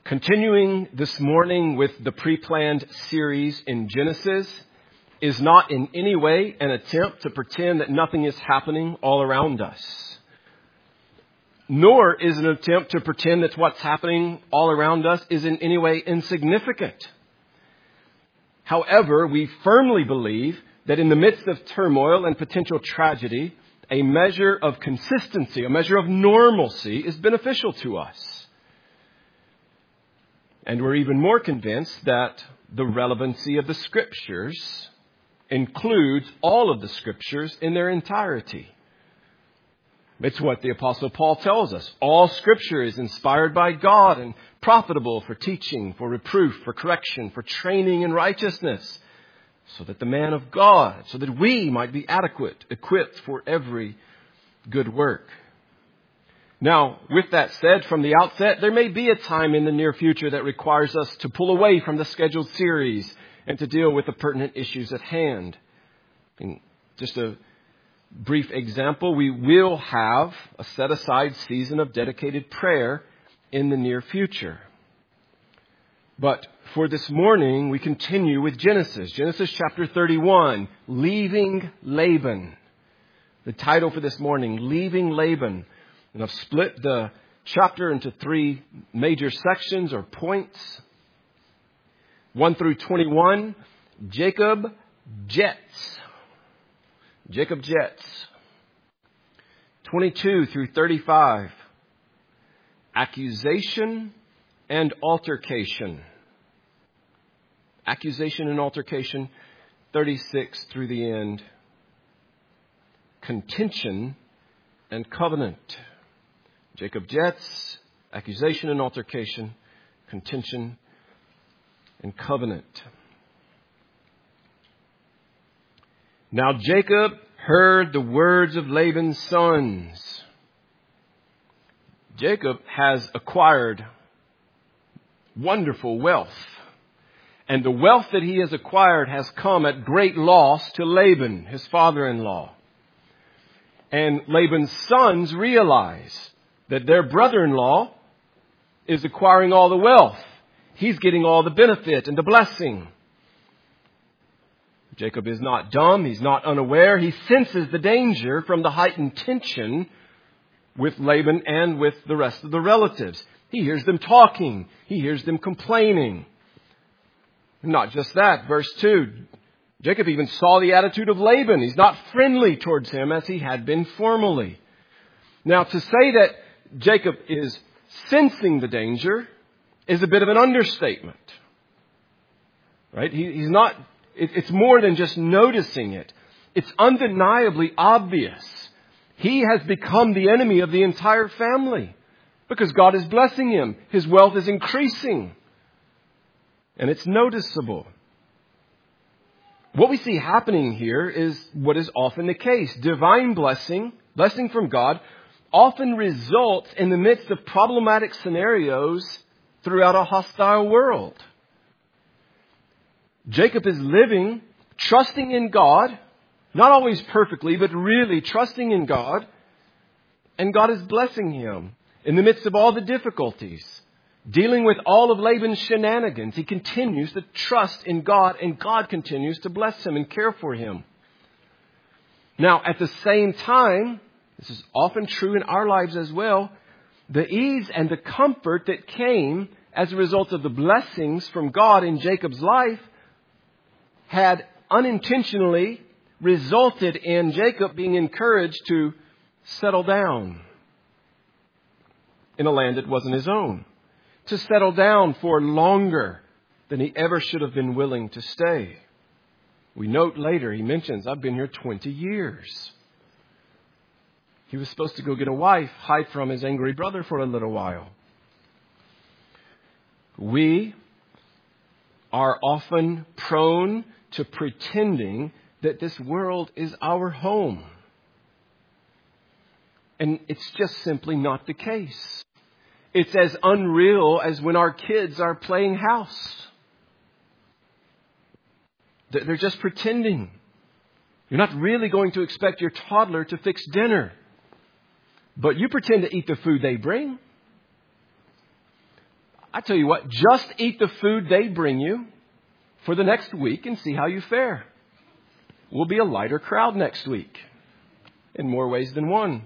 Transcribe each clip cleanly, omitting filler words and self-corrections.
Continuing this morning with the pre-planned series in Genesis is not in any way an attempt to pretend that nothing is happening all around us. Nor is an attempt to pretend that what's happening all around us is in any way insignificant. However, we firmly believe that in the midst of turmoil and potential tragedy, a measure of consistency, a measure of normalcy is beneficial to us. And we're even more convinced that the relevancy of the Scriptures includes all of the Scriptures in their entirety. It's what the Apostle Paul tells us. All Scripture is inspired by God and profitable for teaching, for reproof, for correction, for training in righteousness, so that the man of God, so that we might be adequate, equipped for every good work. Now, with that said, from the outset, there may be a time in the near future that requires us to pull away from the scheduled series and to deal with the pertinent issues at hand. And just a brief example, we will have a set-aside season of dedicated prayer in the near future. But for this morning, we continue with Genesis. Genesis chapter 31, Leaving Laban. The title for this morning, Leaving Laban. And I've split the chapter into three major sections or points. 1 through 21, Jacob jets. Jacob jets. 22 through 35, accusation and altercation. Accusation and altercation. 36 through the end, contention and covenant. Jacob jets, accusation and altercation, contention and covenant. Now Jacob heard the words of Laban's sons. Jacob has acquired wonderful wealth. And the wealth that he has acquired has come at great loss to Laban, his father-in-law. And Laban's sons realize that their brother-in-law is acquiring all the wealth. He's getting all the benefit and the blessing. Jacob is not dumb. He's not unaware. He senses the danger from the heightened tension with Laban and with the rest of the relatives. He hears them talking. He hears them complaining. Not just that. Verse 2, Jacob even saw the attitude of Laban. He's not friendly towards him as he had been formerly. Now, to say that Jacob is sensing the danger is a bit of an understatement. Right? He's not, it's more than just noticing it. It's undeniably obvious. He has become the enemy of the entire family because God is blessing him. His wealth is increasing. And it's noticeable. What we see happening here is what is often the case. Divine blessing from God, often results in the midst of problematic scenarios throughout a hostile world. Jacob is living, trusting in God, not always perfectly, but really trusting in God. And God is blessing him in the midst of all the difficulties. Dealing with all of Laban's shenanigans, he continues to trust in God, and God continues to bless him and care for him. Now, at the same time, this is often true in our lives as well, the ease and the comfort that came as a result of the blessings from God in Jacob's life had unintentionally resulted in Jacob being encouraged to settle down in a land that wasn't his own. To settle down for longer than he ever should have been willing to stay. We note later, he mentions, I've been here 20 years. He was supposed to go get a wife, hide from his angry brother for a little while. We are often prone to pretending that this world is our home. And it's just simply not the case. It's as unreal as when our kids are playing house. They're just pretending. You're not really going to expect your toddler to fix dinner. But you pretend to eat the food they bring. I tell you what, just eat the food they bring you for the next week and see how you fare. We'll be a lighter crowd next week in more ways than one.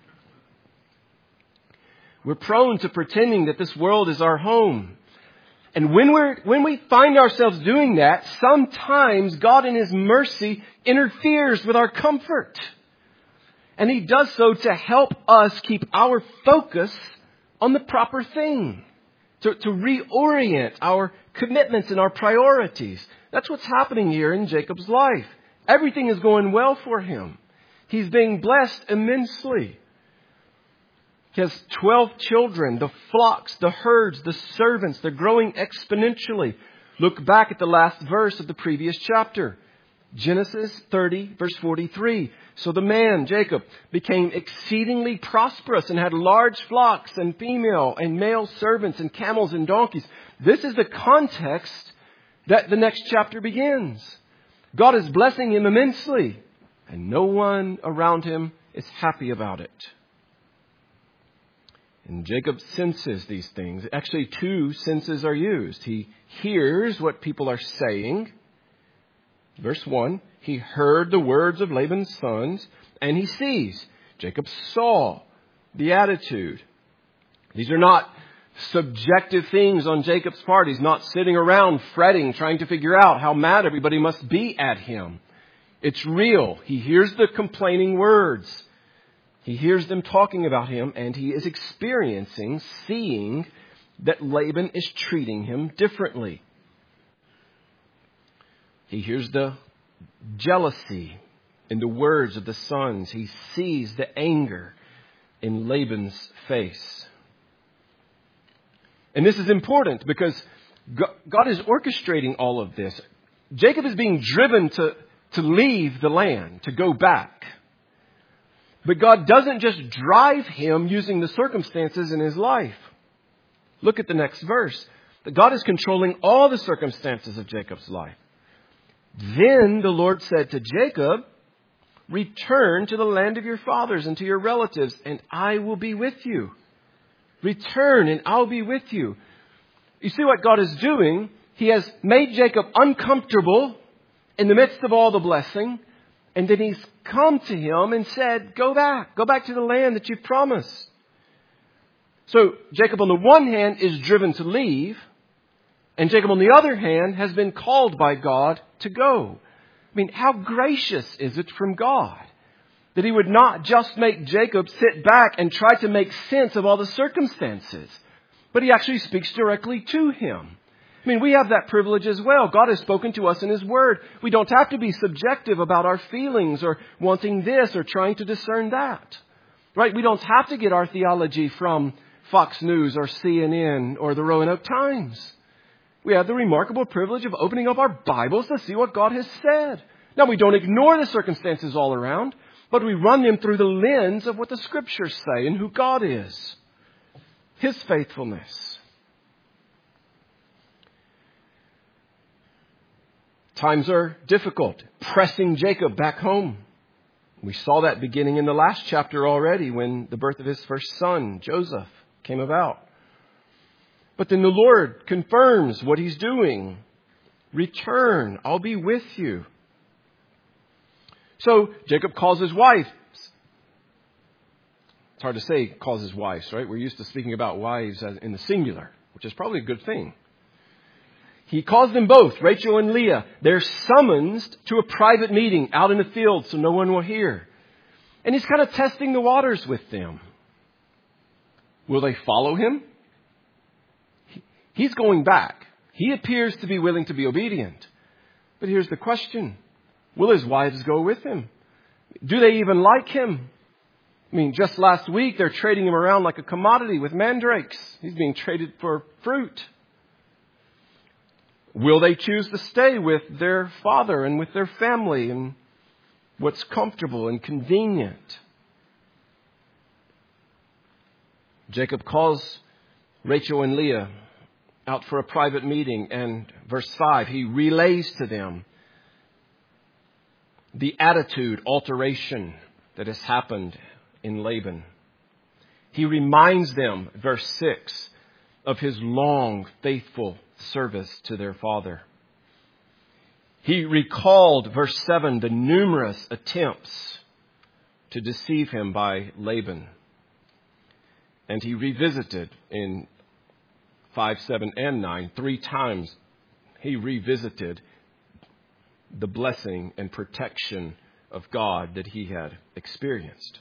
We're prone to pretending that this world is our home. And when we find ourselves doing that, sometimes God in His mercy interferes with our comfort. And He does so to help us keep our focus on the proper thing. To reorient our commitments and our priorities. That's what's happening here in Jacob's life. Everything is going well for him. He's being blessed immensely. He has 12 children, the flocks, the herds, the servants. They're growing exponentially. Look back at the last verse of the previous chapter. Genesis 30, verse 43. So the man, Jacob, became exceedingly prosperous and had large flocks and female and male servants and camels and donkeys. This is the context that the next chapter begins. God is blessing him immensely, and no one around him is happy about it. And Jacob senses these things. Actually, two senses are used. He hears what people are saying. Verse 1, he heard the words of Laban's sons, and he sees. Jacob saw the attitude. These are not subjective things on Jacob's part. He's not sitting around fretting, trying to figure out how mad everybody must be at him. It's real. He hears the complaining words. He hears them talking about him, and he is experiencing, seeing that Laban is treating him differently. He hears the jealousy in the words of the sons. He sees the anger in Laban's face. And this is important because God is orchestrating all of this. Jacob is being driven to leave the land, to go back. But God doesn't just drive him using the circumstances in his life. Look at the next verse. That God is controlling all the circumstances of Jacob's life. Then the Lord said to Jacob, return to the land of your fathers and to your relatives, and I will be with you. Return and I'll be with you. You see what God is doing? He has made Jacob uncomfortable in the midst of all the blessing. And then He's come to him and said, go back to the land that you've promised. So Jacob on the one hand is driven to leave. And Jacob on the other hand has been called by God to go. I mean, how gracious is it from God that He would not just make Jacob sit back and try to make sense of all the circumstances, but He actually speaks directly to him. I mean, we have that privilege as well. God has spoken to us in His Word. We don't have to be subjective about our feelings or wanting this or trying to discern that. Right? We don't have to get our theology from Fox News or CNN or the Roanoke Times. We have the remarkable privilege of opening up our Bibles to see what God has said. Now, we don't ignore the circumstances all around, but we run them through the lens of what the Scriptures say and who God is. His faithfulness. Times are difficult, pressing Jacob back home. We saw that beginning in the last chapter already when the birth of his first son, Joseph, came about. But then the Lord confirms what He's doing. Return, I'll be with you. So Jacob calls his wife. It's hard to say calls his wives, right? We're used to speaking about wives in the singular, which is probably a good thing. He calls them both, Rachel and Leah. They're summoned to a private meeting out in the field so no one will hear. And He's kind of testing the waters with them. Will they follow Him? He's going back. He appears to be willing to be obedient. But here's the question. Will his wives go with him? Do they even like him? I mean, just last week, they're trading him around like a commodity with mandrakes. He's being traded for fruit. Will they choose to stay with their father and with their family and what's comfortable and convenient? Jacob calls Rachel and Leah out for a private meeting, and verse 5, he relays to them the attitude alteration that has happened in Laban. He reminds them, verse 6, of his long, faithful service to their father. He recalled, verse 7, the numerous attempts to deceive him by Laban. And he revisited in 5, 7, and 9, 3 times he revisited the blessing and protection of God that he had experienced.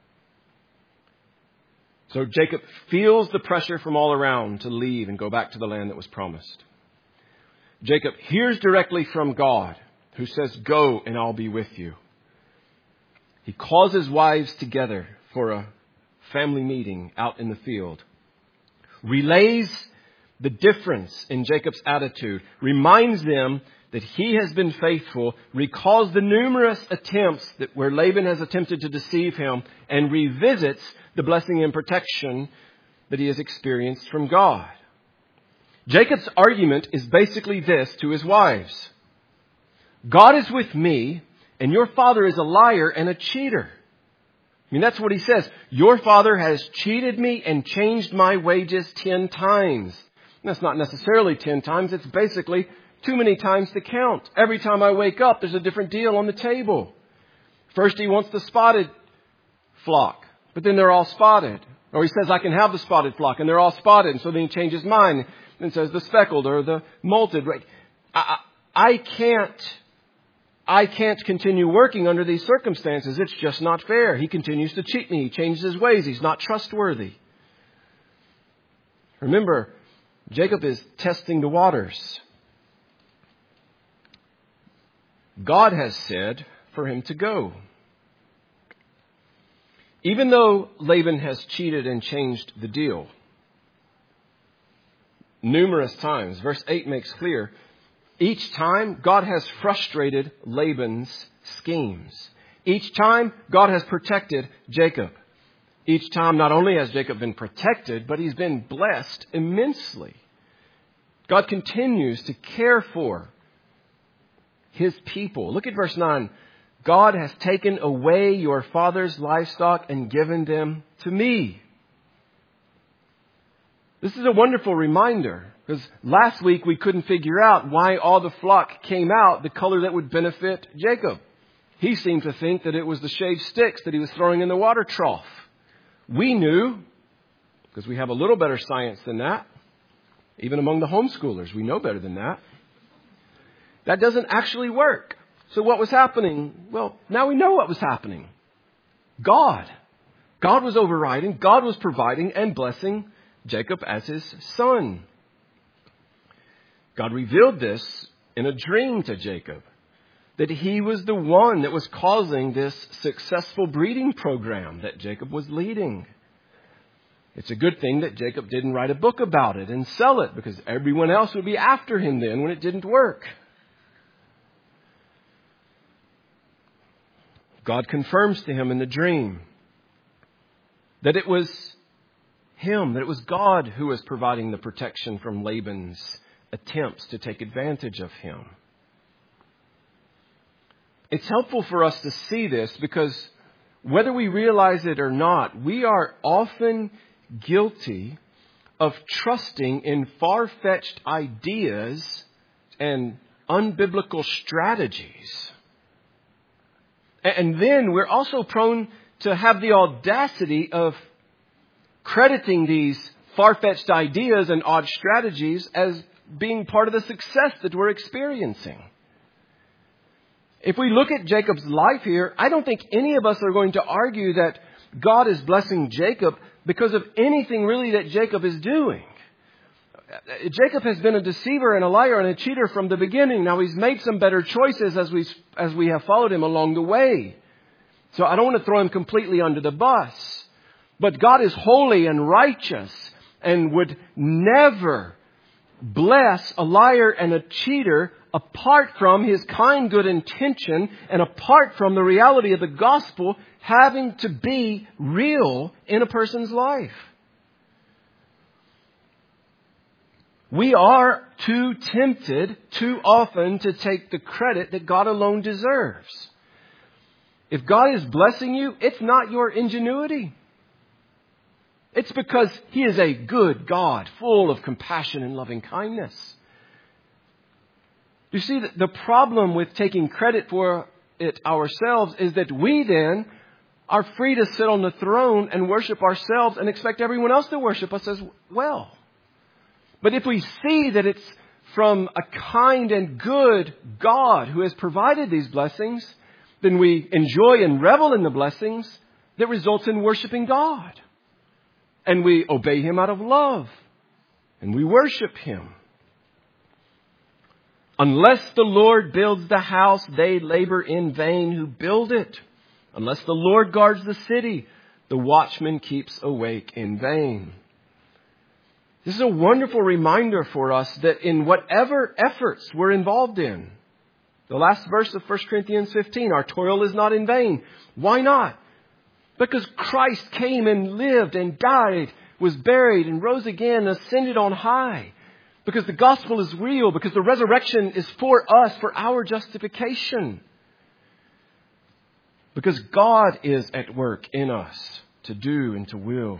So Jacob feels the pressure from all around to leave and go back to the land that was promised. Jacob hears directly from God, who says, "Go and I'll be with you." He calls his wives together for a family meeting out in the field, relays the difference in Jacob's attitude, reminds them that he has been faithful, recalls the numerous attempts where Laban has attempted to deceive him, and revisits the blessing and protection that he has experienced from God. Jacob's argument is basically this to his wives: God is with me, and your father is a liar and a cheater. I mean, that's what he says. Your father has cheated me and changed my wages 10 times. And that's not necessarily 10 times. It's basically too many times to count. Every time I wake up, there's a different deal on the table. First, he wants the spotted flock, but then they're all spotted. Or he says, I can have the spotted flock, and they're all spotted. And so then he changes his mind and says the speckled or the molted. I can't continue working under these circumstances. It's just not fair. He continues to cheat me. He changes his ways. He's not trustworthy. Remember, Jacob is testing the waters. God has said for him to go. Even though Laban has cheated and changed the deal numerous times, verse 8 makes clear, each time God has frustrated Laban's schemes. Each time God has protected Jacob. Each time not only has Jacob been protected, but he's been blessed immensely. God continues to care for his people. Look at verse 9. God has taken away your father's livestock and given them to me. This is a wonderful reminder, because last week we couldn't figure out why all the flock came out the color that would benefit Jacob. He seemed to think that it was the shaved sticks that he was throwing in the water trough. We knew, because we have a little better science than that. Even among the homeschoolers, we know better than that. That doesn't actually work. So what was happening? Well, now we know what was happening. God was overriding, God was providing and blessing Jacob as his son. God revealed this in a dream to Jacob, that he was the one that was causing this successful breeding program that Jacob was leading. It's a good thing that Jacob didn't write a book about it and sell it, because everyone else would be after him then when it didn't work. God confirms to him in the dream that it was him, that it was God who was providing the protection from Laban's attempts to take advantage of him. It's helpful for us to see this, because whether we realize it or not, we are often guilty of trusting in far-fetched ideas and unbiblical strategies. And then we're also prone to have the audacity of crediting these far-fetched ideas and odd strategies as being part of the success that we're experiencing. If we look at Jacob's life here, I don't think any of us are going to argue that God is blessing Jacob because of anything really that Jacob is doing. Jacob has been a deceiver and a liar and a cheater from the beginning. Now he's made some better choices as we have followed him along the way. So I don't want to throw him completely under the bus. But God is holy and righteous and would never bless a liar and a cheater apart from his kind, good intention and apart from the reality of the gospel having to be real in a person's life. We are too tempted too often to take the credit that God alone deserves. If God is blessing you, it's not your ingenuity. It's because He is a good God, full of compassion and loving kindness. You see, the problem with taking credit for it ourselves is that we then are free to sit on the throne and worship ourselves and expect everyone else to worship us as well. But if we see that it's from a kind and good God who has provided these blessings, then we enjoy and revel in the blessings that results in worshiping God. And we obey Him out of love. And we worship Him. Unless the Lord builds the house, they labor in vain who build it. Unless the Lord guards the city, the watchman keeps awake in vain. This is a wonderful reminder for us that in whatever efforts we're involved in, the last verse of 1 Corinthians 15, our toil is not in vain. Why not? Because Christ came and lived and died, was buried and rose again, ascended on high. Because the gospel is real, because the resurrection is for us, for our justification. Because God is at work in us to do and to will.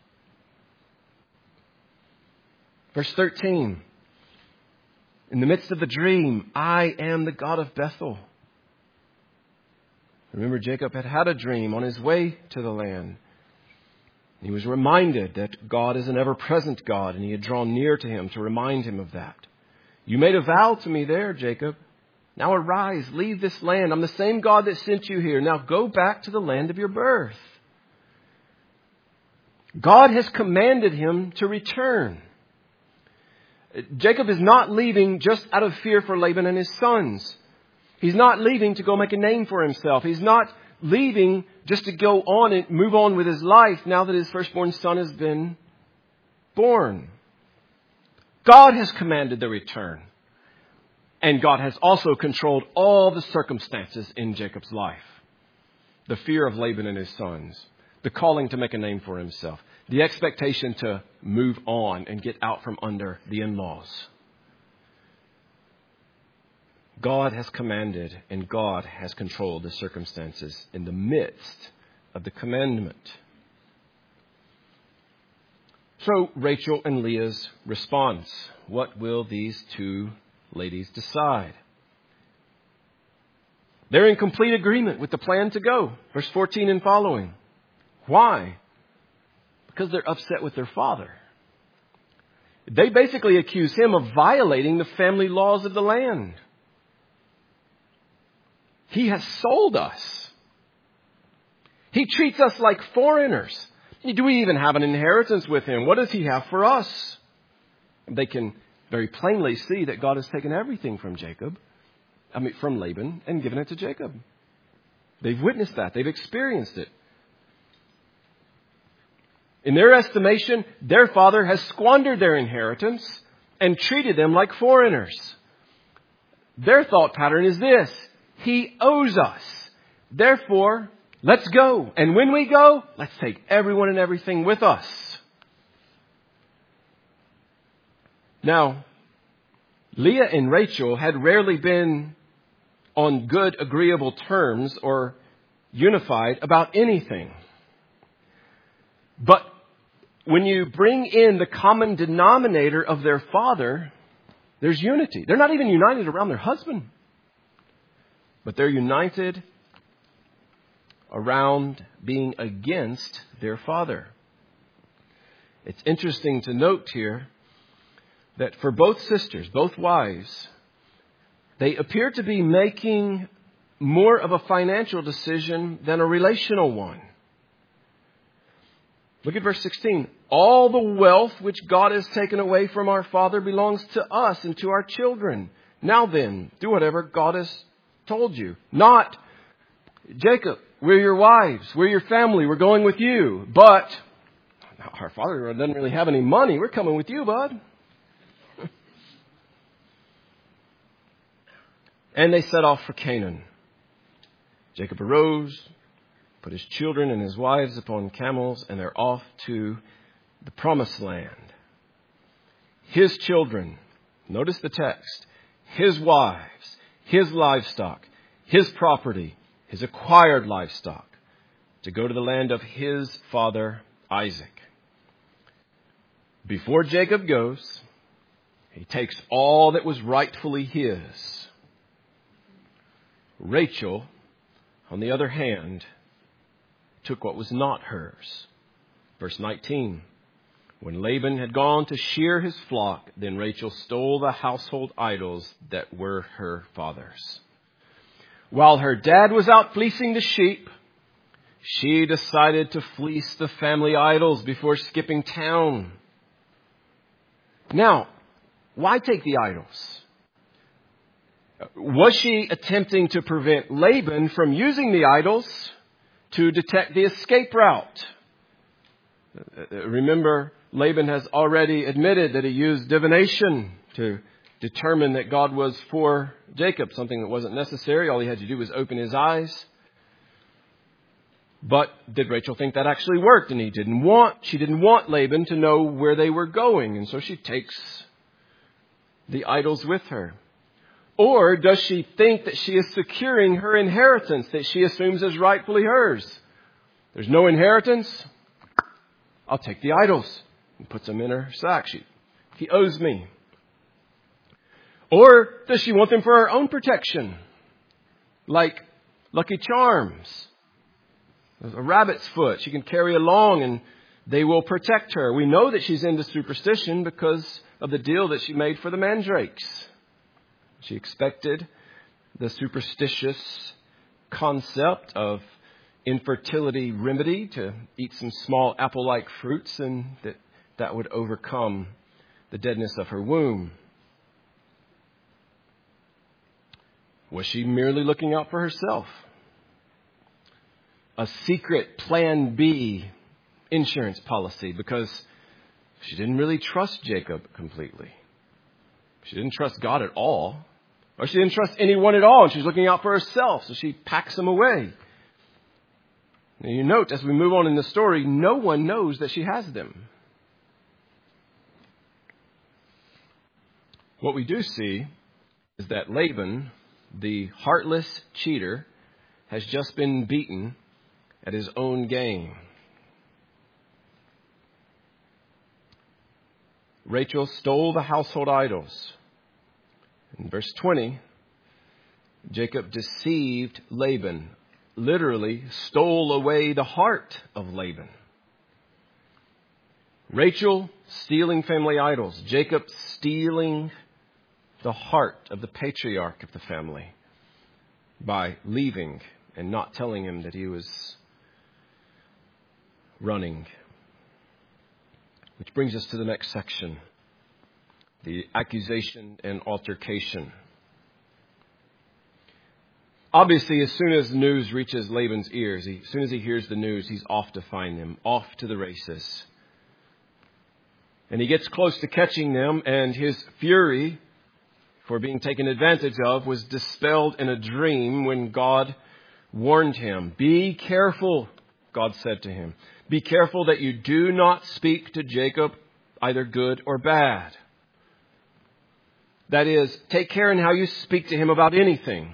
Verse 13. In the midst of the dream, I am the God of Bethel. Remember, Jacob had a dream on his way to the land. He was reminded that God is an ever-present God, and He had drawn near to him to remind him of that. You made a vow to me there, Jacob. Now arise, leave this land. I'm the same God that sent you here. Now go back to the land of your birth. God has commanded him to return. Jacob is not leaving just out of fear for Laban and his sons. He's not leaving to go make a name for himself. He's not leaving just to go on and move on with his life now that his firstborn son has been born. God has commanded the return. And God has also controlled all the circumstances in Jacob's life. The fear of Laban and his sons. The calling to make a name for himself. The expectation to move on and get out from under the in-laws. God has commanded and God has controlled the circumstances in the midst of the commandment. So Rachel and Leah's response. What will these two ladies decide? They're in complete agreement with the plan to go. Verse 14 and following. Why? Because they're upset with their father. They basically accuse him of violating the family laws of the land. He has sold us. He treats us like foreigners. Do we even have an inheritance with him? What does he have for us? They can very plainly see that God has taken everything from from Laban, and given it to Jacob. They've witnessed that. They've experienced it. In their estimation, their father has squandered their inheritance and treated them like foreigners. Their thought pattern is this: he owes us. Therefore, let's go. And when we go, let's take everyone and everything with us. Now, Leah and Rachel had rarely been on good, agreeable terms or unified about anything. But when you bring in the common denominator of their father, there's unity. They're not even united around their husband, but they're united around being against their father. It's interesting to note here that for both sisters, both wives, they appear to be making more of a financial decision than a relational one. Look at verse 16. All the wealth which God has taken away from our father belongs to us and to our children. Now then, do whatever God has told you. Not, Jacob, we're your wives, we're your family, we're going with you. But our father doesn't really have any money. We're coming with you, bud. And they set off for Canaan. Jacob arose, put his children and his wives upon camels, and they're off to the promised land. His children, notice the text, his wives, his livestock, his property, his acquired livestock, to go to the land of his father Isaac. Before Jacob goes, he takes all that was rightfully his. Rachel, on the other hand, took what was not hers. Verse 19. When Laban had gone to shear his flock, then Rachel stole the household idols that were her father's. While her dad was out fleecing the sheep, she decided to fleece the family idols before skipping town. Now, why take the idols? Was she attempting to prevent Laban from using the idols to detect the escape route? Remember, Laban has already admitted that he used divination to determine that God was for Jacob, something that wasn't necessary. All he had to do was open his eyes. But did Rachel think that actually worked? And she didn't want Laban to know where they were going. And so she takes the idols with her. Or does she think that she is securing her inheritance that she assumes is rightfully hers? There's no inheritance. I'll take the idols. And puts them in her sack. He owes me. Or does she want them for her own protection? Like Lucky Charms. A rabbit's foot she can carry along and they will protect her. We know that she's into superstition because of the deal that she made for the mandrakes. She expected the superstitious concept of infertility remedy to eat some small apple-like fruits and that would overcome the deadness of her womb. Was she merely looking out for herself? A secret Plan B insurance policy because she didn't really trust Jacob completely. She didn't trust God at all. Or she didn't trust anyone at all, and she's looking out for herself, so she packs them away. Now you note, as we move on in the story, no one knows that she has them. What we do see is that Laban, the heartless cheater, has just been beaten at his own game. Rachel stole the household idols. In verse 20, Jacob deceived Laban, literally stole away the heart of Laban. Rachel stealing family idols, Jacob stealing the heart of the patriarch of the family by leaving and not telling him that he was running. Which brings us to the next section. The accusation and altercation. Obviously, as soon as news reaches Laban's ears, as soon as he hears the news, he's off to find them, off to the races. And he gets close to catching them, and his fury for being taken advantage of was dispelled in a dream when God warned him. Be careful, God said to him. Be careful that you do not speak to Jacob either good or bad. That is, take care in how you speak to him about anything.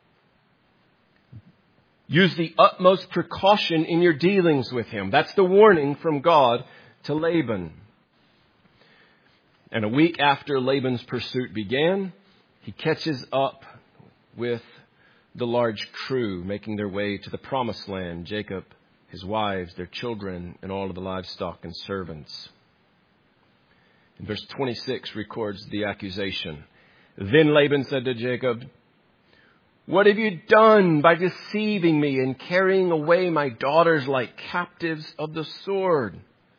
Use the utmost precaution in your dealings with him. That's the warning from God to Laban. And a week after Laban's pursuit began, he catches up with the large crew making their way to the promised land. Jacob, his wives, their children, and all of the livestock and servants. And verse 26 records the accusation. Then Laban said to Jacob, what have you done by deceiving me and carrying away my daughters like captives of the sword?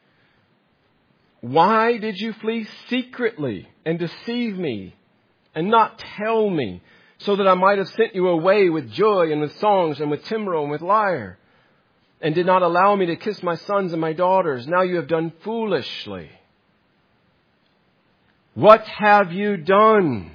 Why did you flee secretly and deceive me and not tell me so that I might have sent you away with joy and with songs and with timbrel and with lyre and did not allow me to kiss my sons and my daughters? Now you have done foolishly. What have you done?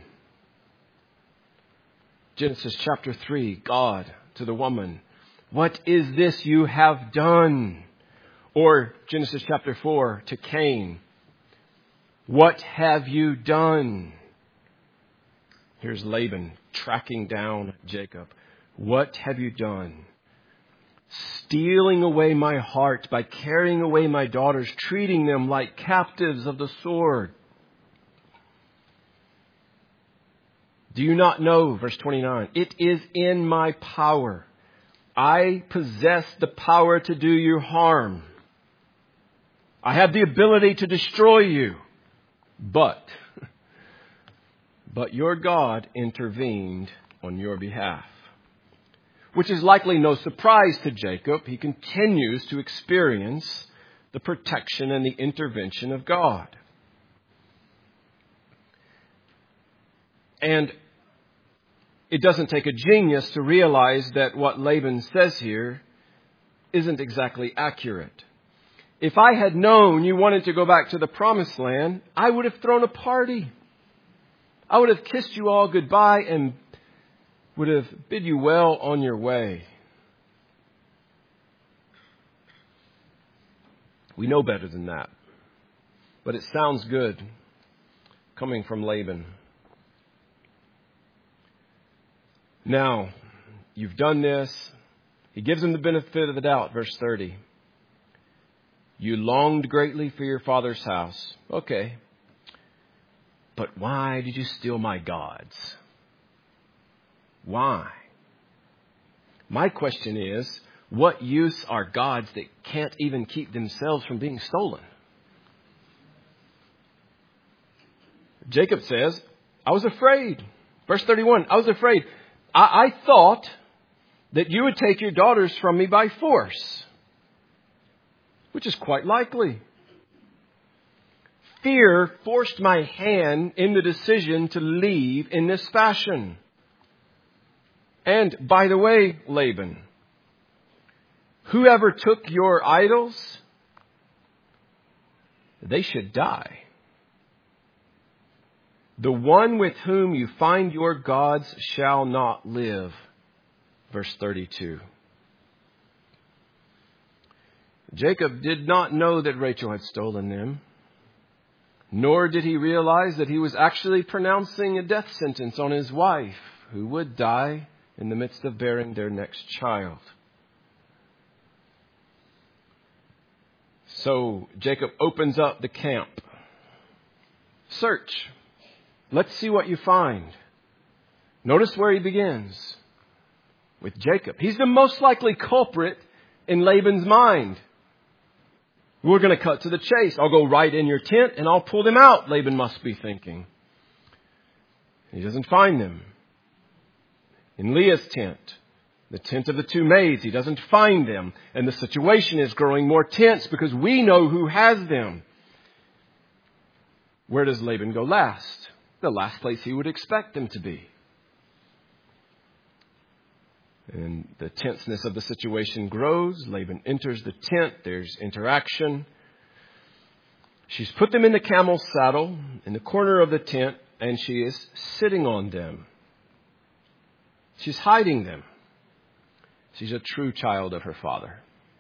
Genesis chapter 3, God to the woman, what is this you have done? Or Genesis chapter 4 to Cain, what have you done? Here's Laban tracking down Jacob. What have you done? stealing away my heart by carrying away my daughters, treating them like captives of the sword. Do you not know, verse 29, it is in my power. I possess the power to do you harm. I have the ability to destroy you. But your God intervened on your behalf. Which is likely no surprise to Jacob. He continues to experience the protection and the intervention of God. And it doesn't take a genius to realize that what Laban says here isn't exactly accurate. If I had known you wanted to go back to the promised land, I would have thrown a party. I would have kissed you all goodbye and would have bid you well on your way. We know better than that. But it sounds good coming from Laban. Now, you've done this. He gives him the benefit of the doubt. Verse 30. You longed greatly for your father's house. Okay. But why did you steal my gods? Why? My question is, what use are gods that can't even keep themselves from being stolen? Jacob says, I was afraid. Verse 31, I was afraid. I thought that you would take your daughters from me by force, which is quite likely. Fear forced my hand in the decision to leave in this fashion. And by the way, Laban, whoever took your idols, they should die. The one with whom you find your gods shall not live. Verse 32. Jacob did not know that Rachel had stolen them, nor did he realize that he was actually pronouncing a death sentence on his wife, who would die in the midst of bearing their next child. So Jacob opens up the camp. Search. Let's see what you find. Notice where he begins. With Jacob. He's the most likely culprit in Laban's mind. We're going to cut to the chase. I'll go right in your tent and I'll pull them out, Laban must be thinking. He doesn't find them. In Leah's tent, the tent of the two maids, he doesn't find them. And the situation is growing more tense because we know who has them. Where does Laban go last? The last place he would expect them to be. And the tenseness of the situation grows. Laban enters the tent. There's interaction. She's put them in the camel's saddle in the corner of the tent, and she is sitting on them. She's hiding them. She's a true child of her father.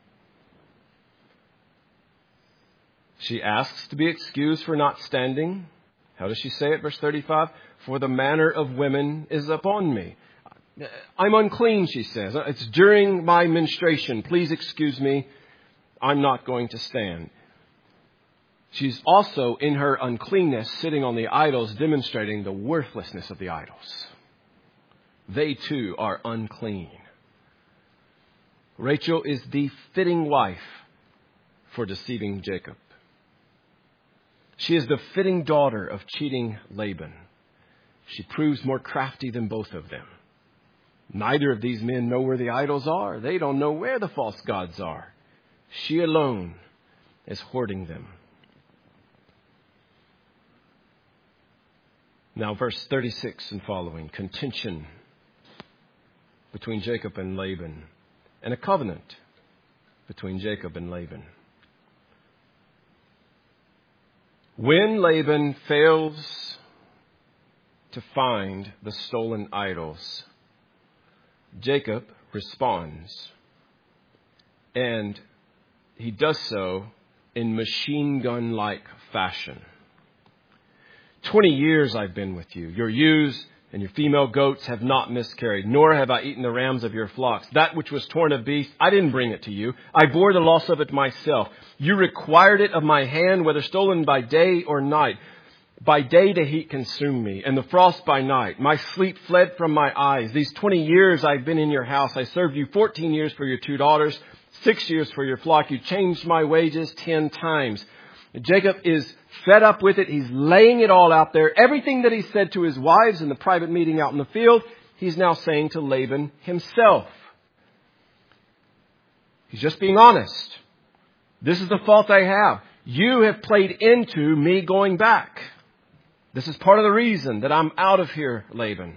She asks to be excused for not standing. How does she say it? Verse 35, for the manner of women is upon me. I'm unclean, she says. It's during my menstruation. Please excuse me. I'm not going to stand. She's also, in her uncleanness, sitting on the idols, demonstrating the worthlessness of the idols. They too are unclean. Rachel is the fitting wife for deceiving Jacob. She is the fitting daughter of cheating Laban. She proves more crafty than both of them. Neither of these men know where the idols are. They don't know where the false gods are. She alone is hoarding them. Now, verse 36 and following, contention between Jacob and Laban, and a covenant between Jacob and Laban. When Laban fails to find the stolen idols, Jacob responds, and he does so in machine gun-like fashion. 20 years I've been with you. Your ewes and your female goats have not miscarried, nor have I eaten the rams of your flocks. That which was torn of beasts, I didn't bring it to you. I bore the loss of it myself. You required it of my hand, whether stolen by day or night. By day the heat consumed me, and the frost by night. My sleep fled from my eyes. These 20 years I've been in your house. I served you 14 years for your 2 daughters, 6 years for your flock. You changed my wages 10 times. Jacob is fed up with it. He's laying it all out there. Everything that he said to his wives in the private meeting out in the field, he's now saying to Laban himself. He's just being honest. This is the fault I have. You have played into me going back. This is part of the reason that I'm out of here, Laban.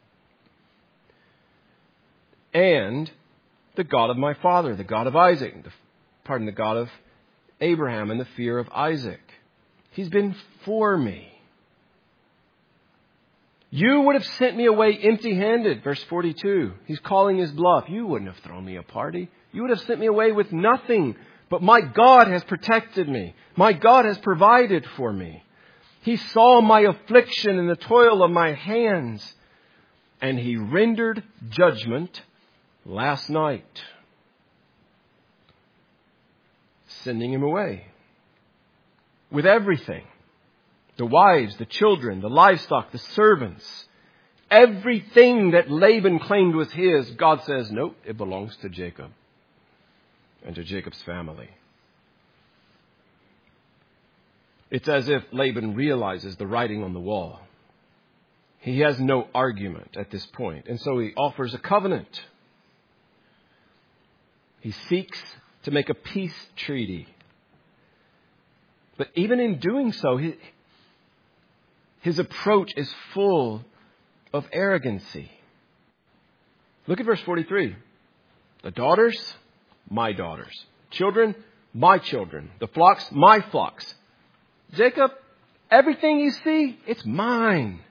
And the God of my father, the God of Isaac, the God of Abraham and the fear of Isaac. He's been for me. You would have sent me away empty-handed, verse 42. He's calling his bluff. You wouldn't have thrown me a party. You would have sent me away with nothing. But my God has protected me. My God has provided for me. He saw my affliction and the toil of my hands, and he rendered judgment last night, sending him away with everything. The wives, the children, the livestock, the servants, everything that Laban claimed was his, God says, nope, it belongs to Jacob and to Jacob's family. It's as if Laban realizes the writing on the wall. He has no argument at this point, and so he offers a covenant. He seeks to make a peace treaty. But even in doing so, his approach is full of arrogancy. Look at verse 43. The daughters, my daughters. Children, my children. The flocks, my flocks. Jacob, everything you see, it's mine.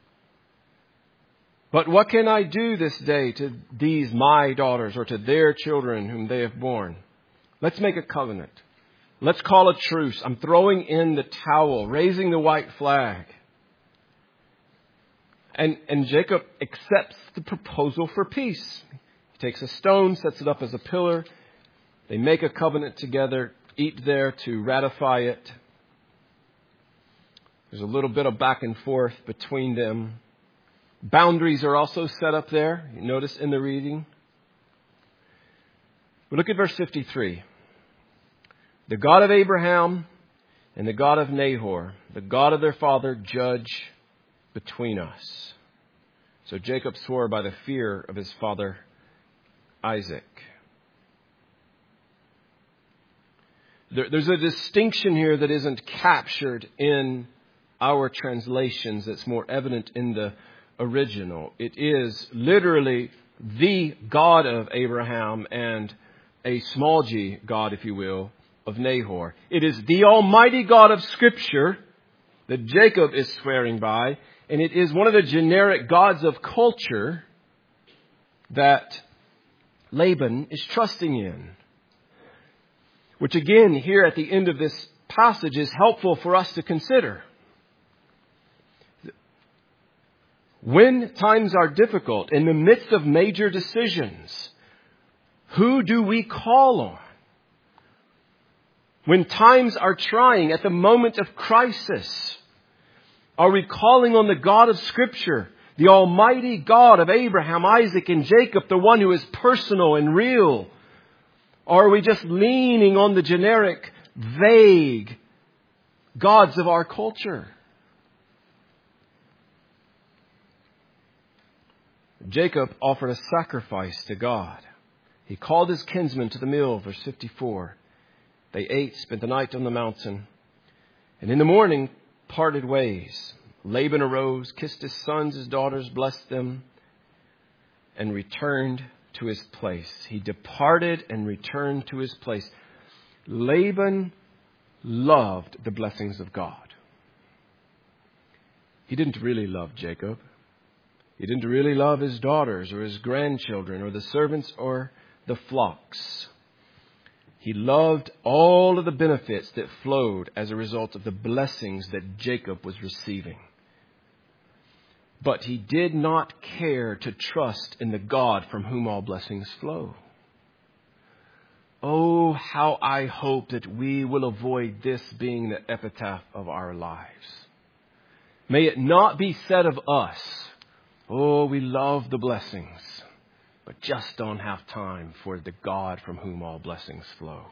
But what can I do this day to these my daughters or to their children whom they have borne? Let's make a covenant. Let's call a truce. I'm throwing in the towel, raising the white flag. And Jacob accepts the proposal for peace. He takes a stone, sets it up as a pillar. They make a covenant together, eat there to ratify it. There's a little bit of back and forth between them. Boundaries are also set up there. You notice in the reading. But look at verse 53. The God of Abraham and the God of Nahor, the God of their father, judge between us. So Jacob swore by the fear of his father Isaac. There's a distinction here that isn't captured in our translations that's more evident in the original. It is literally the God of Abraham and a small g God, if you will, of Nahor. It is the Almighty God of Scripture that Jacob is swearing by, and it is one of the generic gods of culture that Laban is trusting in. Which again, here at the end of this passage is helpful for us to consider. When times are difficult, in the midst of major decisions, who do we call on? When times are trying, at the moment of crisis, are we calling on the God of Scripture, the Almighty God of Abraham, Isaac, and Jacob, the one who is personal and real? Or are we just leaning on the generic, vague gods of our culture? Jacob offered a sacrifice to God. He called his kinsmen to the meal, verse 54. They ate, spent the night on the mountain, and in the morning parted ways. Laban arose, kissed his sons, his daughters, blessed them, and returned to his place. He departed and returned to his place. Laban loved the blessings of God. He didn't really love Jacob. He didn't really love his daughters or his grandchildren or the servants or the flocks. He loved all of the benefits that flowed as a result of the blessings that Jacob was receiving. But he did not care to trust in the God from whom all blessings flow. Oh, how I hope that we will avoid this being the epitaph of our lives. May it not be said of us, oh, we love the blessings, but just don't have time for the God from whom all blessings flow.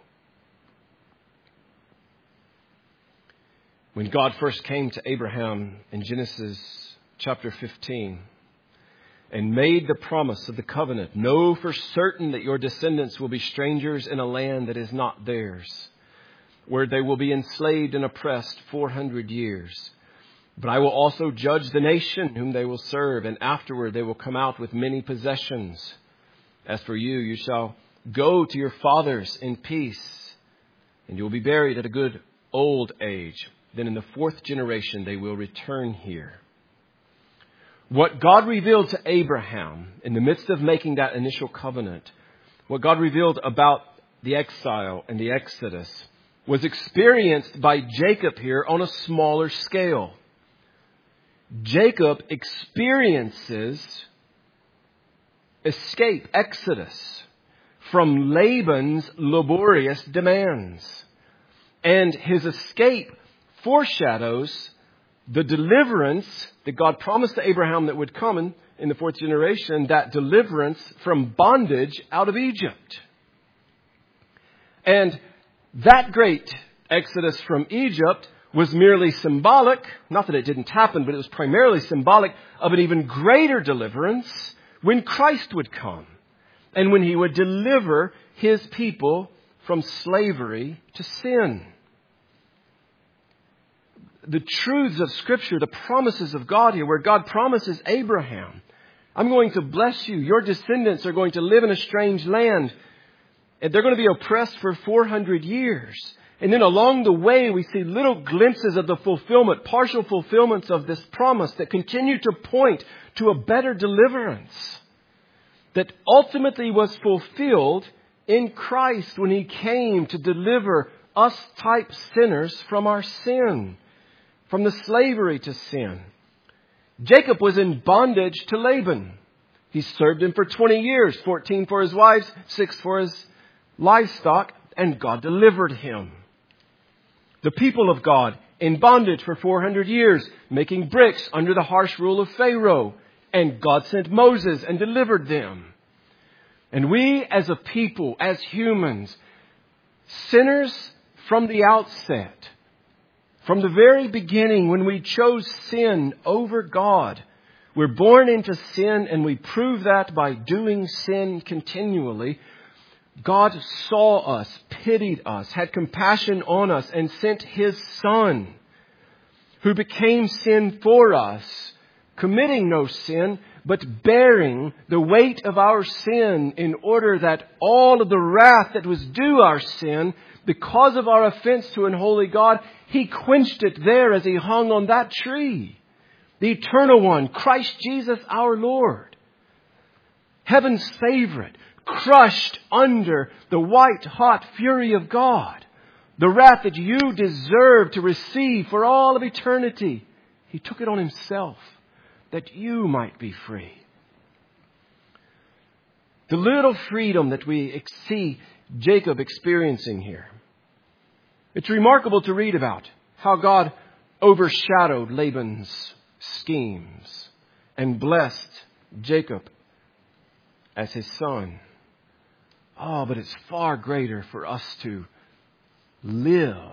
When God first came to Abraham in Genesis chapter 15 and made the promise of the covenant, know for certain that your descendants will be strangers in a land that is not theirs, where they will be enslaved and oppressed 400 years. But I will also judge the nation whom they will serve, and afterward they will come out with many possessions. As for you, you shall go to your fathers in peace, and you will be buried at a good old age. Then in the 4th generation they will return here. What God revealed to Abraham in the midst of making that initial covenant, what God revealed about the exile and the Exodus, was experienced by Jacob here on a smaller scale. Jacob experiences escape, exodus, from Laban's laborious demands. And his escape foreshadows the deliverance that God promised to Abraham that would come in the 4th generation, that deliverance from bondage out of Egypt. And that great exodus from Egypt was merely symbolic, not that it didn't happen, but it was primarily symbolic of an even greater deliverance when Christ would come and when he would deliver his people from slavery to sin. The truths of Scripture, the promises of God here, where God promises Abraham, I'm going to bless you. Your descendants are going to live in a strange land. And they're going to be oppressed for 400 years. And then along the way, we see little glimpses of the fulfillment, partial fulfillments of this promise that continue to point to a better deliverance that ultimately was fulfilled in Christ when he came to deliver us type sinners from our sin, from the slavery to sin. Jacob was in bondage to Laban. He served him for 20 years, 14 for his wives, 6 for his livestock, and God delivered him. The people of God in bondage for 400 years, making bricks under the harsh rule of Pharaoh, and God sent Moses and delivered them. And we as a people, as humans, sinners from the outset, from the very beginning when we chose sin over God, we're born into sin and we prove that by doing sin continually. God saw us, pitied us, had compassion on us, and sent His Son, who became sin for us, committing no sin, but bearing the weight of our sin in order that all of the wrath that was due our sin, because of our offense to an holy God, He quenched it there as He hung on that tree. The Eternal One, Christ Jesus our Lord, heaven's favorite, crushed under the white-hot fury of God, the wrath that you deserve to receive for all of eternity. He took it on Himself that you might be free. The little freedom that we see Jacob experiencing here. It's remarkable to read about how God overshadowed Laban's schemes and blessed Jacob as his son. Oh, but it's far greater for us to live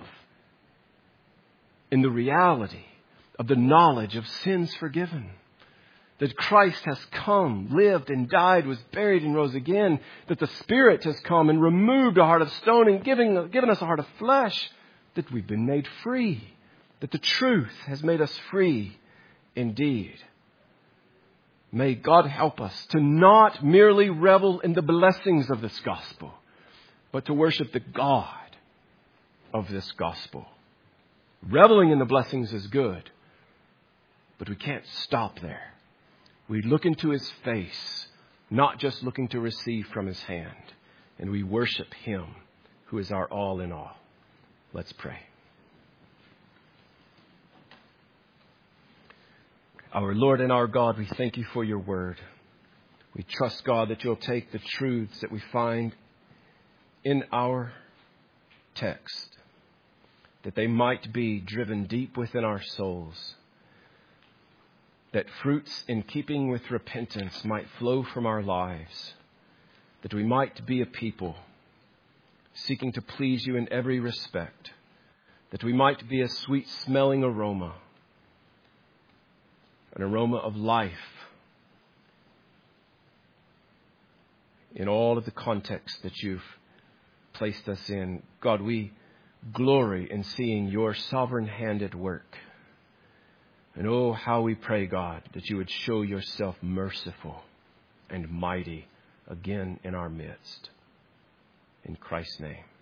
in the reality of the knowledge of sins forgiven. That Christ has come, lived and died, was buried and rose again. That the Spirit has come and removed a heart of stone and given us a heart of flesh. That we've been made free. That the truth has made us free indeed. May God help us to not merely revel in the blessings of this gospel, but to worship the God of this gospel. Reveling in the blessings is good, but we can't stop there. We look into His face, not just looking to receive from His hand, and we worship Him who is our all in all. Let's pray. Our Lord and our God, we thank you for your word. We trust, God, that you'll take the truths that we find in our text, that they might be driven deep within our souls, that fruits in keeping with repentance might flow from our lives, that we might be a people seeking to please you in every respect, that we might be a sweet-smelling aroma, an aroma of life in all of the context that you've placed us in. God, we glory in seeing your sovereign hand at work. And oh, how we pray, God, that you would show yourself merciful and mighty again in our midst. In Christ's name.